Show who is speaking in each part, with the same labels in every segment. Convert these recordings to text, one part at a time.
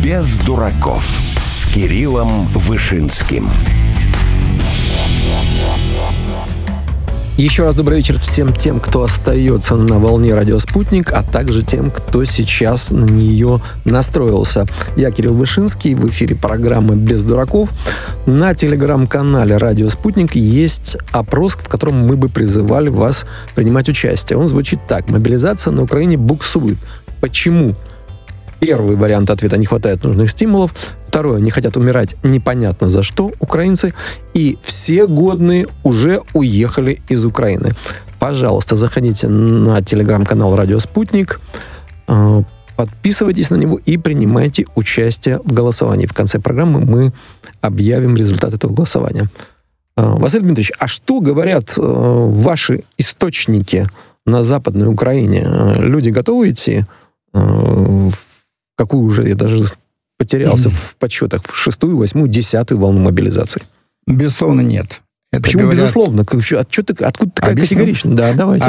Speaker 1: Без дураков с Кириллом Вышинским.
Speaker 2: Еще раз добрый вечер всем тем, кто остается на волне «Радио Спутник», а также тем, кто сейчас на нее настроился. Я Кирилл Вышинский, в эфире программы «Без дураков». На телеграм-канале «Радио Спутник» есть опрос, в котором мы бы призывали вас принимать участие. Он звучит так. Мобилизация на Украине буксует. Почему? Первый вариант ответа: не хватает нужных стимулов. Второе: не хотят умирать непонятно за что украинцы. И все годные уже уехали из Украины. Пожалуйста, заходите на телеграм-канал «Радио Спутник», подписывайтесь на него и принимайте участие в голосовании. В конце программы мы объявим результат этого голосования. Василий Дмитриевич, а что говорят ваши источники на Западной Украине? Люди готовы идти в какую уже, я даже потерялся в подсчетах, в 6-ю, 8-ю, 10-ю волну мобилизации?
Speaker 3: Безусловно, нет.
Speaker 2: Это почему говорят... безусловно? Откуда такая категоричность? Да, давайте.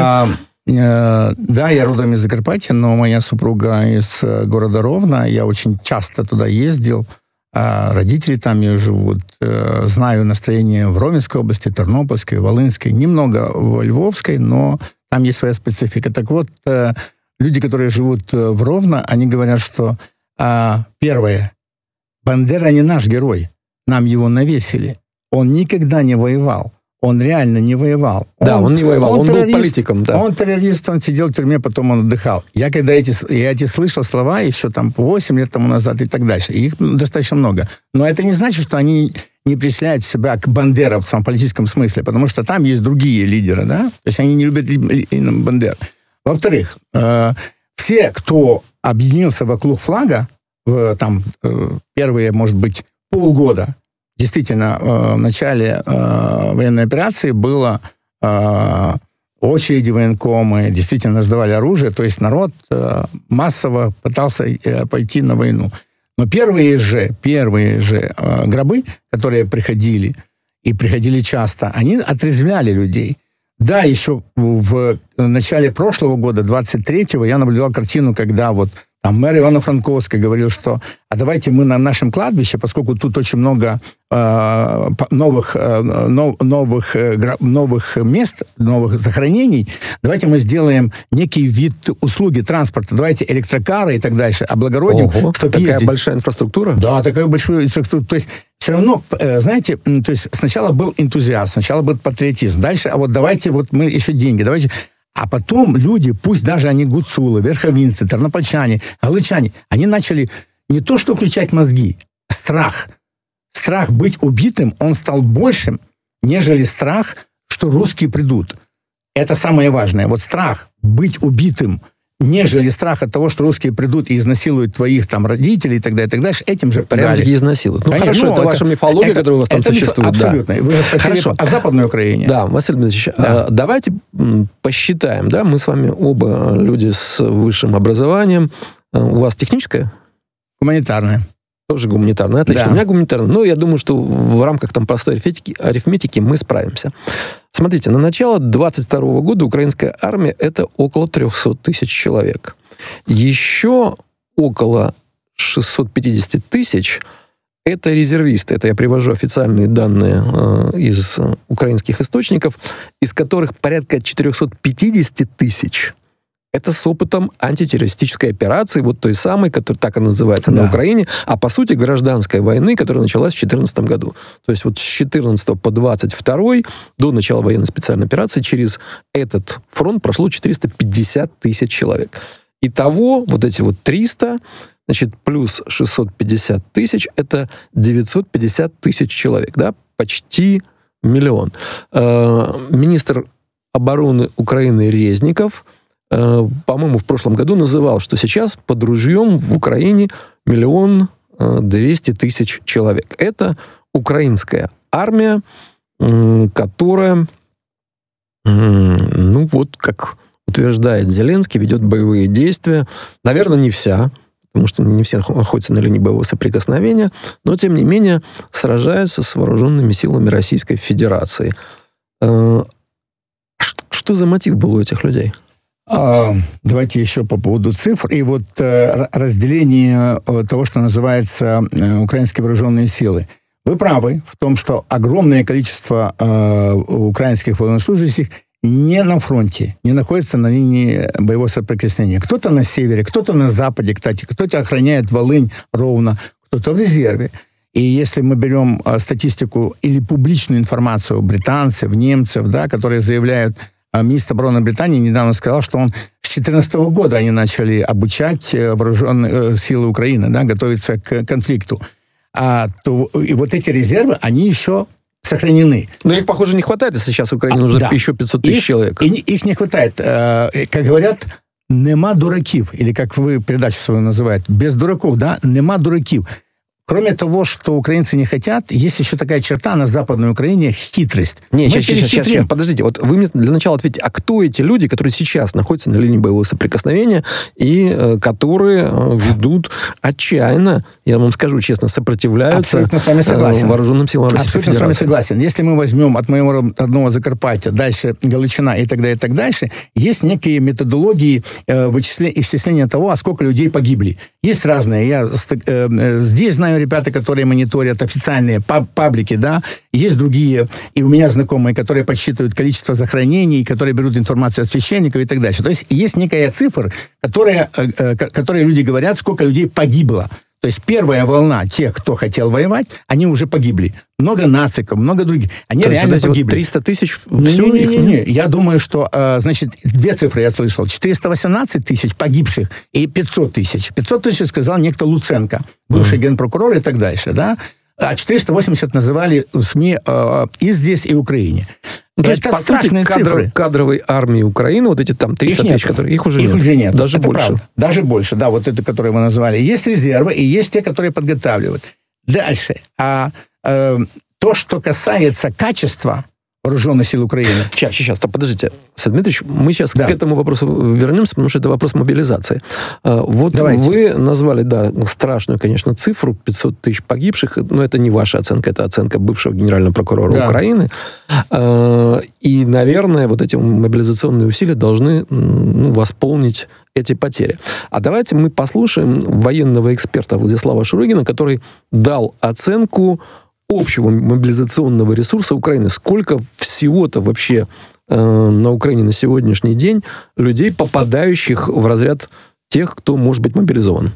Speaker 3: Да, я родом из Закарпатья, но моя супруга из города Ровно. Я очень часто туда ездил. Родители там живут. Знаю настроение в Ровенской области, Тернопольской, Волынской. Немного в Львовской, но там есть своя специфика. Так вот, люди, которые живут в Ровно, они говорят, что первое, Бандера не наш герой, нам его навесили. Он никогда не воевал. Он реально не воевал.
Speaker 2: Да, он не воевал, он был политиком. Да.
Speaker 3: Он террорист, он сидел в тюрьме, потом он отдыхал. Я когда эти слышал слова еще там 8 лет тому назад и так дальше, их достаточно много. Но это не значит, что они не причисляют себя к бандеровцам в политическом смысле, потому что там есть другие лидеры, да? То есть они не любят Бандер. Во-вторых, все, кто объединился вокруг флага, там первые, может быть, полгода, действительно, в начале военной операции было очереди военкомы, действительно сдавали оружие, то есть народ массово пытался пойти на войну. Но первые же гробы, которые приходили часто, они отрезвляли людей. Да, еще в начале прошлого года, 23-го, я наблюдал картину, когда вот там мэр Ивано-Франковский говорил, что а давайте мы на нашем кладбище, поскольку тут очень много новых мест, новых захоронений, давайте мы сделаем некий вид услуги транспорта, давайте электрокары и так дальше, облагородим.
Speaker 2: Ого, такая большая инфраструктура?
Speaker 3: Да, такая большая инфраструктура. То есть все равно, знаете, то есть сначала был энтузиазм, сначала был патриотизм, дальше, а вот давайте вот мы еще деньги, давайте... А потом люди, пусть даже они гуцулы, верховинцы, тернопольчане, галичане, они начали не то что включать мозги, страх. Страх быть убитым, он стал большим, нежели страх, что русские придут. Это самое важное. Вот страх быть убитым, нежели страх от того, что русские придут и изнасилуют твоих там родителей и так далее, этим же
Speaker 2: прям-таки изнасилуют. Ну, хорошо, это ваша мифология, которая у вас там существует.
Speaker 3: Абсолютно.
Speaker 2: Да.
Speaker 3: Вы спросили о Западной Украине.
Speaker 2: Да, Василий Дмитриевич, давайте посчитаем, да, мы с вами оба люди с высшим образованием. У вас техническое?
Speaker 3: Гуманитарное.
Speaker 2: Тоже гуманитарное, отлично.
Speaker 3: Да.
Speaker 2: У меня гуманитарное. Но я думаю, что в рамках там простой арифметики мы справимся. Смотрите, на начало 22 года украинская армия — это около 300 тысяч человек. Еще около 650 тысяч — это резервисты. Это я привожу официальные данные из украинских источников, из которых порядка 450 тысяч — это с опытом антитеррористической операции, вот той самой, которая так и называется на Украине, а по сути гражданской войны, которая началась в 2014 году. То есть вот с 14 по 22 до начала военной специальной операции через этот фронт прошло 450 тысяч человек. Итого вот эти вот 300, значит, плюс 650 тысяч, это 950 тысяч человек, да, почти миллион. Министр обороны Украины Резников, по-моему, в прошлом году называл, что сейчас под ружьем в Украине 1 200 000 человек. Это украинская армия, которая, ну вот, как утверждает Зеленский, ведет боевые действия. Наверное, не вся, потому что не все находятся на линии боевого соприкосновения, но, тем не менее, сражается с вооруженными силами Российской Федерации. Что за мотив был у этих людей?
Speaker 3: Давайте еще по поводу цифр. И вот разделение того, что называется украинские вооруженные силы. Вы правы в том, что огромное количество украинских военнослужащих не на фронте, не находится на линии боевого соприкосновения. Кто-то на севере, кто-то на западе, кстати, кто-то охраняет Волынь, Ровно, кто-то в резерве. И если мы берем статистику или публичную информацию британцев, немцев, да, которые заявляют, министр обороны Британии недавно сказал, что он с 2014 года они начали обучать вооруженные силы Украины, да, готовиться к конфликту. И вот эти резервы, они еще сохранены.
Speaker 2: Но их, похоже, не хватает, если сейчас Украине нужно еще 500 тысяч человек.
Speaker 3: Их не хватает. Как говорят, нема дураків, или как вы передачу свою называете, без дураков, да, нема дураків. Кроме того, что украинцы не хотят, есть еще такая черта на Западной Украине — хитрость.
Speaker 2: Сейчас, подождите. Вот вы мне для начала ответьте, а кто эти люди, которые сейчас находятся на линии боевого соприкосновения и которые ведут отчаянно, я вам скажу честно, сопротивляются вооруженным силам Российской Федерации?
Speaker 3: Абсолютно с вами согласен. Если мы возьмем от моего родного Закарпаття, дальше Галичина и так дальше, есть некие методологии исчисления того, а сколько людей погибли. Есть разные. Я здесь знаю ребята, которые мониторят официальные паблики, да, есть другие, и у меня знакомые, которые подсчитывают количество захоронений, которые берут информацию от священников и так дальше. То есть есть некая цифра, которые люди говорят, сколько людей погибло. То есть первая волна тех, кто хотел воевать, они уже погибли. Много нациков, много других. Они реально погибли.
Speaker 2: 300 тысяч?
Speaker 3: Не. Я думаю, что, значит, две цифры я слышал. 418 тысяч погибших и 500 тысяч. 500 тысяч сказал некто Луценко, бывший генпрокурор и так дальше, да? А 480 называли в СМИ и здесь, и в Украине.
Speaker 2: То есть, по сути, кадровой армии Украины, вот эти там 300 тысяч, которые их уже нет.
Speaker 3: Даже это больше. Правда. Даже больше, да, вот это, которые вы назвали. Есть резервы, и есть те, которые подготавливают. Дальше. То, что касается качества вооруженных сил Украины.
Speaker 2: Сейчас, подождите. Сергей Дмитриевич, мы сейчас к этому вопросу вернемся, потому что это вопрос мобилизации. Вот давайте. Вы назвали, да, страшную, конечно, цифру, 500 тысяч погибших, но это не ваша оценка, это оценка бывшего генерального прокурора Украины. И, наверное, вот эти мобилизационные усилия должны восполнить эти потери. А давайте мы послушаем военного эксперта Владислава Шурыгина, который дал оценку общего мобилизационного ресурса Украины. Сколько всего-то вообще на Украине на сегодняшний день людей, попадающих в разряд тех, кто может быть мобилизован?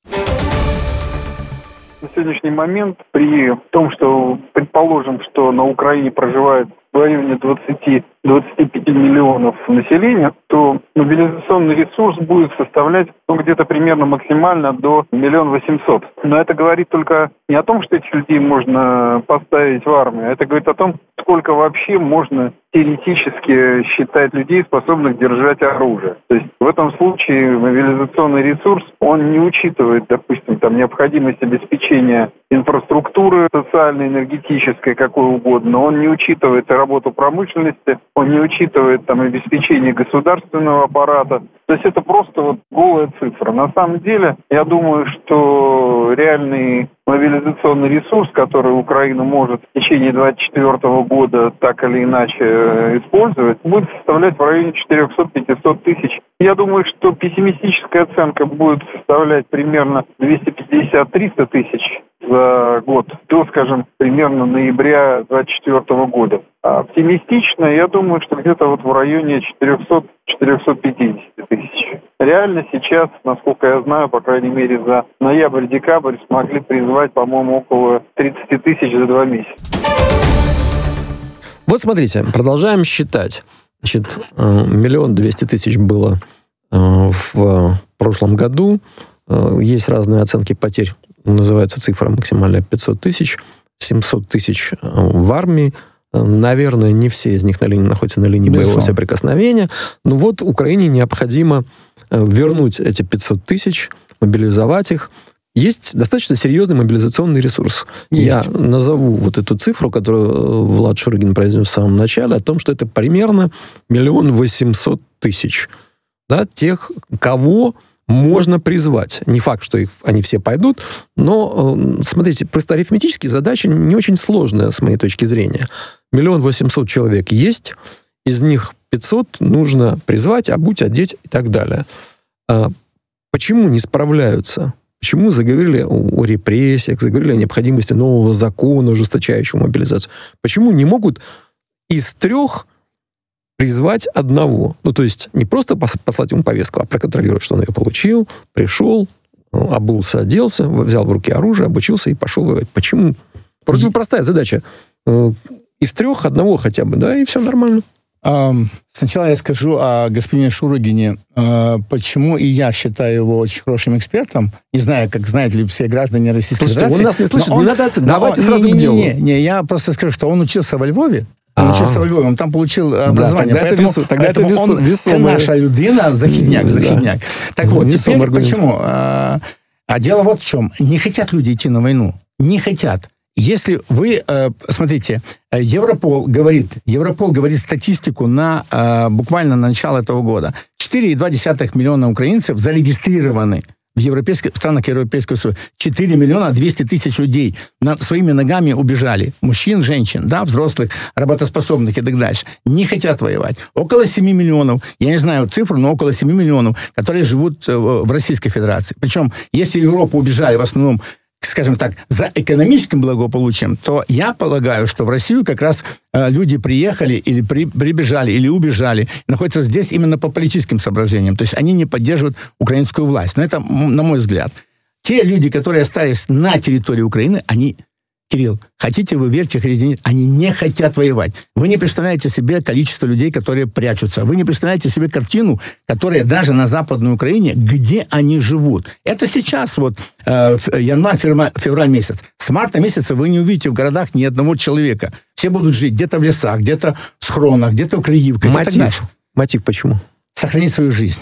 Speaker 4: На сегодняшний момент, при том, что предположим, что на Украине проживает в районе 20-25 миллионов населения, то мобилизационный ресурс будет составлять где-то примерно максимально до 1 800 000. Но это говорит только не о том, что этих людей можно поставить в армию, это говорит о том, сколько вообще можно теоретически считать людей, способных держать оружие. То есть в этом случае мобилизационный ресурс, он не учитывает, допустим, там необходимость обеспечения инфраструктуры социальной, энергетической, какой угодно, он не учитывает работу промышленности, он не учитывает там обеспечение государственного аппарата. То есть это просто вот голая цифра. На самом деле, я думаю, что реальный мобилизационный ресурс, который Украина может в течение 2024 года так или иначе использовать, будет составлять в районе 400-500 тысяч. Я думаю, что пессимистическая оценка будет составлять примерно 250-300 тысяч за год до, скажем, примерно ноября 2024 года. А оптимистично, я думаю, что где-то вот в районе 400-450 тысяч. Реально сейчас, насколько я знаю, по крайней мере, за ноябрь-декабрь смогли призвать, по-моему, около 30 тысяч за 2 месяца.
Speaker 2: Вот смотрите, продолжаем считать. Значит, 1 200 000 было в прошлом году. Есть разные оценки потерь. Называется цифра максимальная 500 000, 700 000 в армии. Наверное, не все из них находятся на линии боевого соприкосновения. Но вот Украине необходимо вернуть эти 500 000, мобилизовать их. Есть достаточно серьезный мобилизационный ресурс.
Speaker 3: Есть.
Speaker 2: Я назову вот эту цифру, которую Влад Шурыгин произнес в самом начале, о том, что это примерно 1 800 000. Да, тех, кого можно призвать. Не факт, что они все пойдут, но, смотрите, просто арифметические задачи не очень сложные, с моей точки зрения. 1 800 000 человек есть, из них 500 нужно призвать, обуть, одеть и так далее. Почему не справляются? Почему заговорили о репрессиях, заговорили о необходимости нового закона, ужесточающего мобилизацию? Почему не могут из 3 призвать одного? Ну, то есть не просто послать ему повестку, а проконтролировать, что он ее получил, пришел, обулся, оделся, взял в руки оружие, обучился и пошел воевать. Почему? Просто простая задача. Из 3 одного хотя бы, да, и все нормально.
Speaker 3: Сначала я скажу о господине Шурыгине, почему и я считаю его очень хорошим экспертом. Не знаю, как знают ли все граждане Российской Федерации.
Speaker 2: Он нас не слышит, не надо, давайте сразу к делу.
Speaker 3: Не, я просто скажу, что он учился во Львове. Он там получил образование.
Speaker 2: Тогда это
Speaker 3: он наша людина, захидняк. Так вот, теперь почему? А дело вот в чем. Не хотят люди идти на войну. Не хотят. Если вы, смотрите, Европол говорит статистику на буквально на начало этого года. 4,2 миллиона украинцев зарегистрированы в странах Европейского Союза. 4 миллиона 200 тысяч людей своими ногами убежали. Мужчин, женщин, да, взрослых, работоспособных и так дальше. Не хотят воевать. Около 7 миллионов, я не знаю цифру, но около 7 миллионов, которые живут в Российской Федерации. Причем, если в Европу убежали в основном, скажем так, за экономическим благополучием, то я полагаю, что в Россию как раз люди приехали или прибежали, или убежали, находятся здесь именно по политическим соображениям. То есть они не поддерживают украинскую власть. Но это, на мой взгляд. Те люди, которые остались на территории Украины, они... Кирилл, хотите вы верьте, хотите нет, они не хотят воевать. Вы не представляете себе количество людей, которые прячутся. Вы не представляете себе картину, которая даже на Западной Украине, где они живут. Это сейчас, вот, январь-февраль месяц. С марта месяца вы не увидите в городах ни одного человека. Все будут жить где-то в лесах, где-то в схронах, где-то в Криевках.
Speaker 2: Мотив почему?
Speaker 3: Сохранить свою жизнь.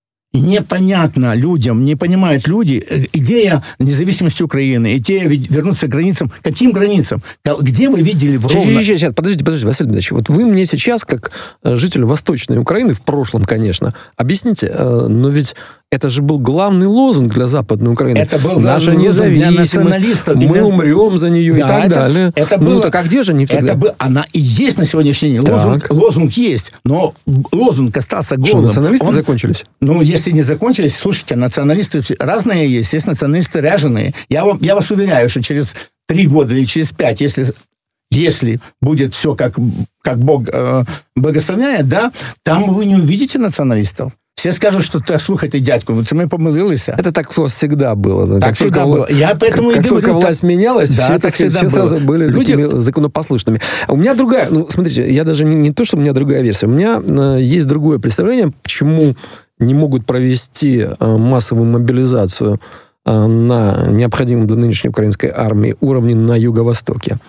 Speaker 3: Непонятно людям, не понимают люди, идея независимости Украины, идея вернуться к границам. Каким границам? Где вы видели в Ровно?
Speaker 2: Сейчас, подождите, Василий Дмитриевич. Вот вы мне сейчас, как житель Восточной Украины, в прошлом, конечно, объясните, но ведь это же был главный лозунг для Западной Украины.
Speaker 3: Это был
Speaker 2: наша независимость, мы умрем за нее, да, и так далее. Так а где же они всегда?
Speaker 3: Она и есть на сегодняшний день. Лозунг есть, но лозунг остался голым.
Speaker 2: Что, националисты закончились?
Speaker 3: Ну, если не закончились, слушайте, националисты разные есть националисты ряженые. Я вас уверяю, что через 3 года или через 5, если будет все, как Бог благословляет, да, там вы не увидите националистов. Все скажут, что слухайте, дядьку, це ми помилилися.
Speaker 2: Это так у вас всегда было.
Speaker 3: Так всегда было. Я поэтому
Speaker 2: как только власть менялась,
Speaker 3: да,
Speaker 2: все сразу были такими законопослушными. А у меня другая... смотрите, я даже не то, что у меня другая версия. У меня есть другое представление, почему не могут провести массовую мобилизацию на необходимом для нынешней украинской армии уровне на Юго-Востоке.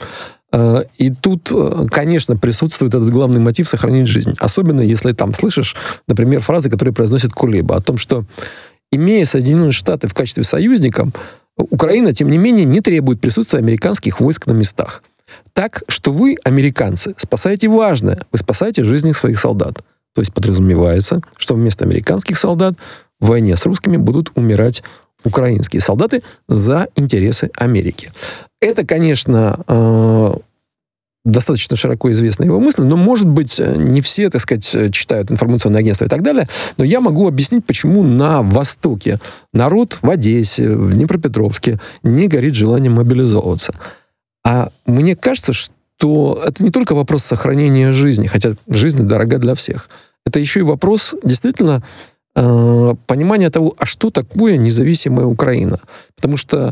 Speaker 2: И тут, конечно, присутствует этот главный мотив сохранить жизнь. Особенно, если там слышишь, например, фразы, которые произносит Кулеба, о том, что, имея Соединенные Штаты в качестве союзника, Украина, тем не менее, не требует присутствия американских войск на местах. Так, что вы, американцы, спасаете важное. Вы спасаете жизни своих солдат. То есть подразумевается, что вместо американских солдат в войне с русскими будут умирать украинские солдаты за интересы Америки. Это, конечно, достаточно широко известна его мысль, но, может быть, не все, так сказать, читают информационные агентства и так далее, но я могу объяснить, почему на Востоке народ в Одессе, в Днепропетровске не горит желанием мобилизовываться. А мне кажется, что это не только вопрос сохранения жизни, хотя жизнь дорога для всех. Это еще и вопрос, действительно, понимания того, а что такое независимая Украина. Потому что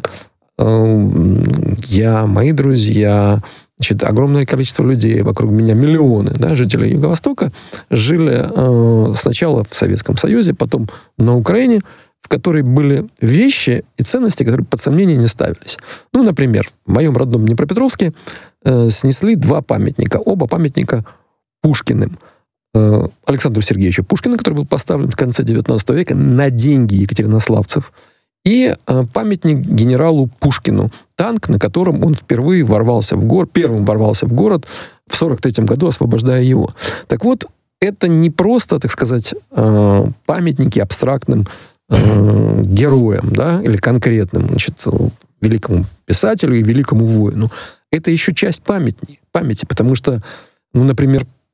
Speaker 2: мои друзья, огромное количество людей, вокруг меня миллионы, жителей Юго-Востока, жили сначала в Советском Союзе, потом на Украине, в которой были вещи и ценности, которые под сомнение не ставились. Например, в моем родном Днепропетровске снесли 2 памятника. Оба памятника Пушкиным. Александру Сергеевичу Пушкину, который был поставлен в конце XIX века на деньги екатеринославцев, и памятник генералу Пушкину, танк, на котором он впервые первым ворвался в город в 1943 году, освобождая его. Так вот, это не просто, так сказать, памятники абстрактным героям, или конкретным, великому писателю и великому воину. Это еще часть памяти, потому что, например,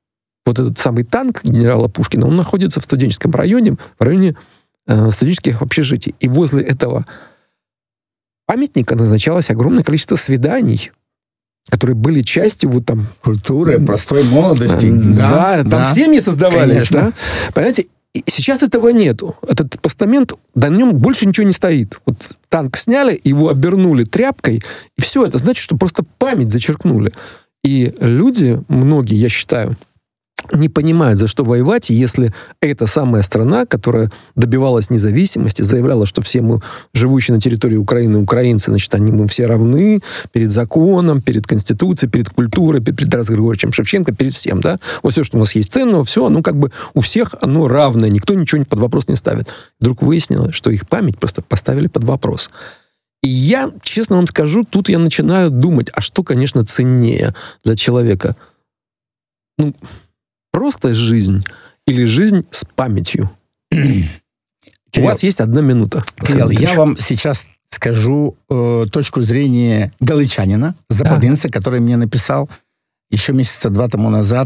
Speaker 2: вот этот самый танк генерала Пушкина, он находится в студенческом районе, в районе студенческих общежитий. И возле этого памятника назначалось огромное количество свиданий, которые были частью вот там...
Speaker 3: Культуры, простой молодости.
Speaker 2: Да, там семьи создавались. Да? Понимаете, и сейчас этого нету. Этот постамент, на нем больше ничего не стоит. Вот танк сняли, его обернули тряпкой, и все. Это значит, что просто память зачеркнули. И люди, многие, я считаю, не понимают, за что воевать, если эта самая страна, которая добивалась независимости, заявляла, что все мы, живущие на территории Украины, украинцы, значит, мы все равны перед законом, перед Конституцией, перед культурой, перед Тарасом Григорьевичем Шевченко, перед всем, да? Вот все, что у нас есть ценного, все, оно как бы у всех оно равное, никто ничего под вопрос не ставит. Вдруг выяснилось, что их память просто поставили под вопрос. И я, честно вам скажу, тут я начинаю думать, а что, конечно, ценнее для человека? Ну, просто жизнь или жизнь с памятью?
Speaker 3: Кирилл,
Speaker 2: у вас есть 1 минута.
Speaker 3: Кирилл, я вам сейчас скажу точку зрения галичанина, западинца, который мне написал еще месяца 2 тому назад,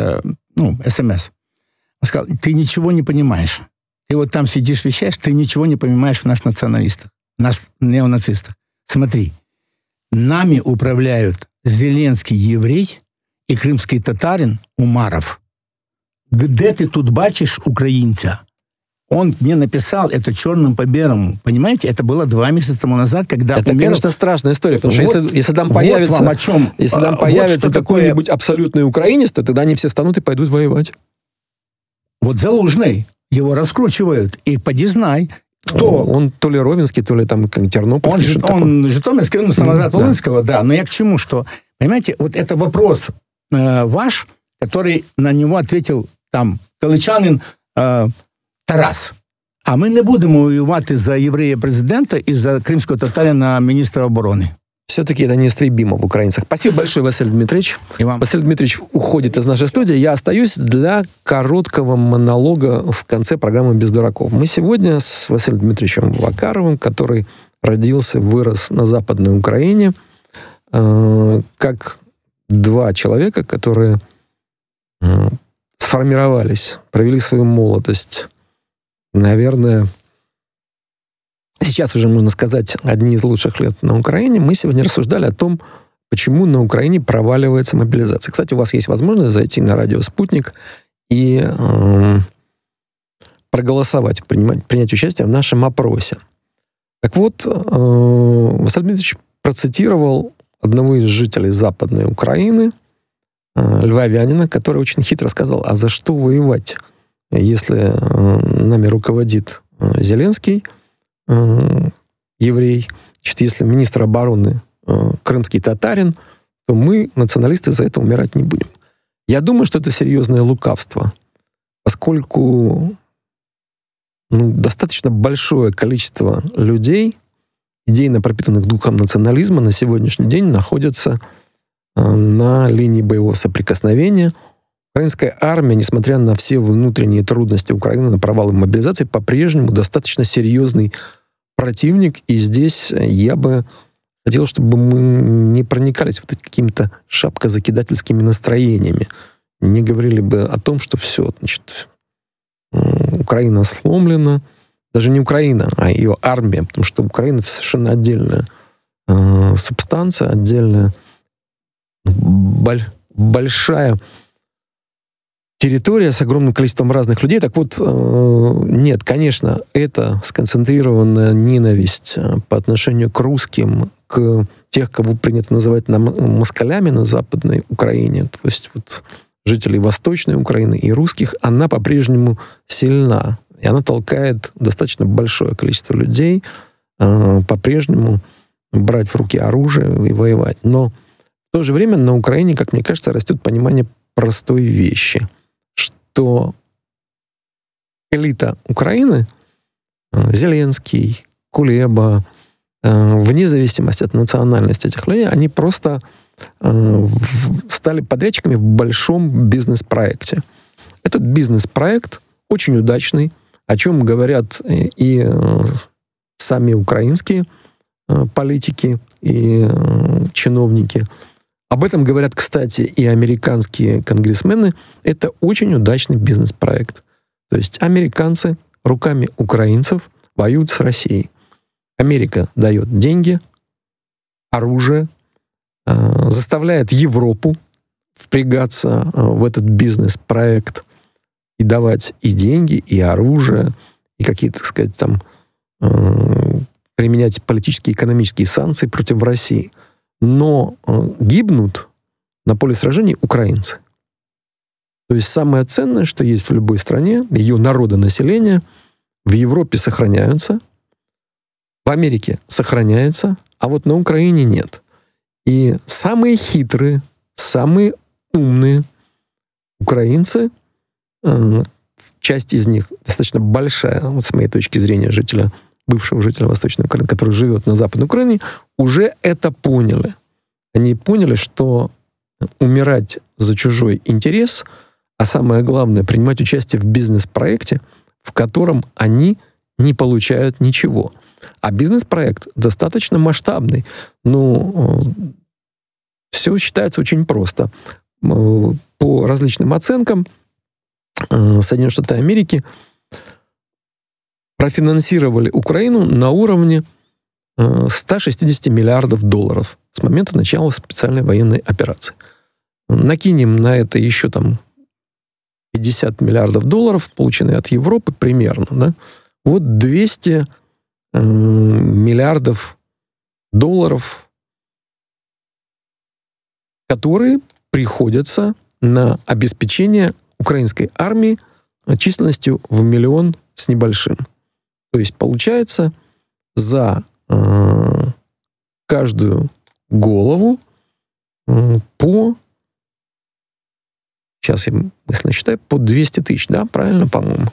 Speaker 3: СМС. Он сказал, ты ничего не понимаешь. Ты вот там сидишь, вещаешь, ты ничего не понимаешь в нас националистах, нас неонацистах. Смотри, нами управляют Зеленский еврей и крымский татарин Умаров. Где ты тут бачишь украинца? Он мне написал это черным по белому. Понимаете, это было 2 месяца тому назад, когда...
Speaker 2: Это, конечно, страшная история, потому что если там появится,
Speaker 3: вам о чем.
Speaker 2: Если там появится какой-нибудь абсолютный украинец, то тогда они все встанут и пойдут воевать.
Speaker 3: Вот Залужный, его раскручивают, и поди знай, кто...
Speaker 2: Он то ли Ровенский, то ли там Тернопольский.
Speaker 3: Он Житомирский, Волынского, да. Но я к чему, что... Понимаете, вот это вопрос ваш, который на него ответил там галичанин Тарас. А ми не будемо воювати за єврея-президента и за кримского татарина министра обороны.
Speaker 2: Все-таки это неистребимо в украинцах. Спасибо большое, Василий Дмитриевич.
Speaker 3: И вам.
Speaker 2: Василий Дмитриевич уходит из нашей студии. Я остаюсь для короткого монолога в конце программы «Без дураков». Мы сегодня с Василием Дмитриевичем Вакаровым, который родился, вырос на Западной Украине, как 2 человека, которые сформировались, провели свою молодость. Наверное, сейчас уже можно сказать, одни из лучших лет на Украине. Мы сегодня рассуждали о том, почему на Украине проваливается мобилизация. Кстати, у вас есть возможность зайти на радио «Спутник» и проголосовать, принять участие в нашем опросе. Так вот, Василий Дмитриевич процитировал одного из жителей Западной Украины, львовянина, который очень хитро сказал, а за что воевать, если нами руководит Зеленский, еврей, если министр обороны крымский татарин, то мы, националисты, за это умирать не будем. Я думаю, что это серьезное лукавство, поскольку достаточно большое количество людей, идейно пропитанных духом национализма, на сегодняшний день находятся на линии боевого соприкосновения. Украинская армия, несмотря на все внутренние трудности Украины, на провалы мобилизации, по-прежнему достаточно серьезный противник. И здесь я бы хотел, чтобы мы не проникались вот какими-то шапкозакидательскими настроениями. Не говорили бы о том, что все, значит, Украина сломлена. Даже не Украина, а ее армия. Потому что Украина — это совершенно отдельная субстанция, отдельная большая территория с огромным количеством разных людей. Так вот, нет, конечно, это сконцентрированная ненависть по отношению к русским, к тех, кого принято называть москалями на Западной Украине, то есть вот жителей Восточной Украины и русских, она по-прежнему сильна. И она толкает достаточно большое количество людей по-прежнему брать в руки оружие и воевать. Но в то же время на Украине, как мне кажется, растет понимание простой вещи, что элита Украины, Зеленский, Кулеба, вне зависимости от национальности этих людей, они просто стали подрядчиками в большом бизнес-проекте. Этот бизнес-проект очень удачный, о чем говорят и сами украинские политики и чиновники, Об этом говорят, кстати, и американские конгрессмены. Это очень удачный бизнес-проект. То есть американцы руками украинцев воюют с Россией. Америка дает деньги, оружие, заставляет Европу впрягаться в этот бизнес-проект и давать и деньги, и оружие, и какие-то, так сказать, там применять политические и экономические санкции против России. Но гибнут на поле сражений украинцы. То есть самое ценное, что есть в любой стране, ее народонаселение, в Европе сохраняются, в Америке сохраняется, а вот на Украине нет. И самые хитрые, самые умные украинцы, часть из них достаточно большая, вот с моей точки зрения, бывшего жителя Восточной Украины, который живет на Западной Украине, уже это поняли. Они поняли, что умирать за чужой интерес, а самое главное, принимать участие в бизнес-проекте, в котором они не получают ничего. А бизнес-проект достаточно масштабный. Все считается очень просто. По различным оценкам, Соединенные Штаты Америки профинансировали Украину на уровне 160 миллиардов долларов с момента начала специальной военной операции. Накинем на это еще 50 миллиардов долларов, полученные от Европы примерно. Да? Вот 200 миллиардов долларов, которые приходятся на обеспечение украинской армии численностью в 1 миллион с небольшим. То есть получается за каждую голову по, сейчас я мысленно считаю, по 200 тысяч, да, правильно, по-моему?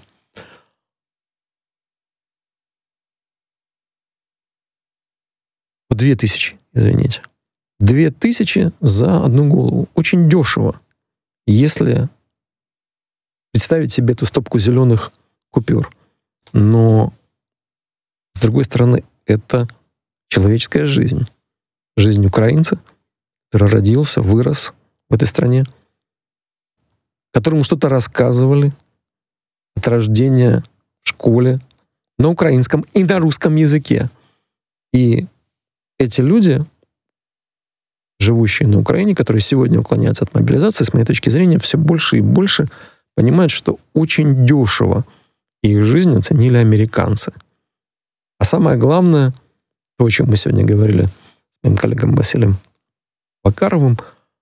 Speaker 2: По 2000, извините. 2000 за одну голову. Очень дешево, если представить себе эту стопку зеленых купюр. Но, с другой стороны, это человеческая жизнь. Жизнь украинца, который родился, вырос в этой стране, которому что-то рассказывали от рождения в школе на украинском и на русском языке. И эти люди, живущие на Украине, которые сегодня уклоняются от мобилизации, с моей точки зрения, все больше и больше понимают, что очень дешево их жизнь оценили американцы. А самое главное, то, о чем мы сегодня говорили с моим коллегом Василием Вакаровым,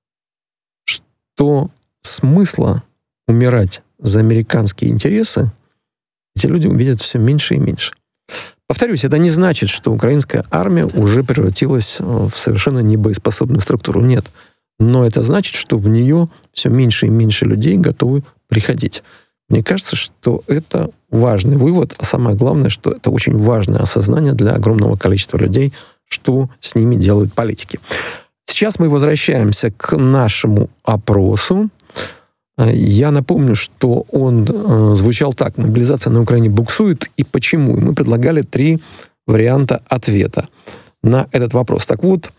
Speaker 2: что смысла умирать за американские интересы эти люди увидят все меньше и меньше. Повторюсь, это не значит, что украинская армия уже превратилась в совершенно небоеспособную структуру. Нет. Но это значит, что в нее все меньше и меньше людей готовы приходить. Мне кажется, что это важный вывод, а самое главное, что это очень важное осознание для огромного количества людей, что с ними делают политики. Сейчас мы возвращаемся к нашему опросу. Я напомню, что он звучал так: мобилизация на Украине буксует, и почему? И мы предлагали 3 варианта ответа на этот вопрос. Так вот,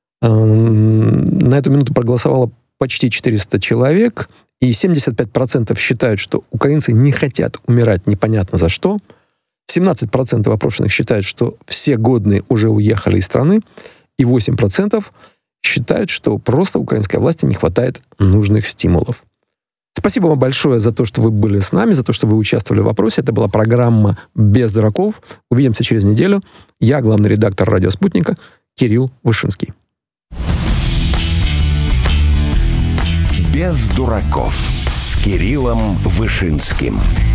Speaker 2: на эту минуту проголосовало почти 400 человек, и 75% считают, что украинцы не хотят умирать непонятно за что. 17% опрошенных считают, что все годные уже уехали из страны, и 8% считают, что просто украинской власти не хватает нужных стимулов. Спасибо вам большое за то, что вы были с нами, за то, что вы участвовали в вопросе. Это была программа «Без дураков». Увидимся через неделю. Я главный редактор «Радио Спутника» Кирилл Вышинский.
Speaker 1: «Без дураков» с Кириллом Вышинским.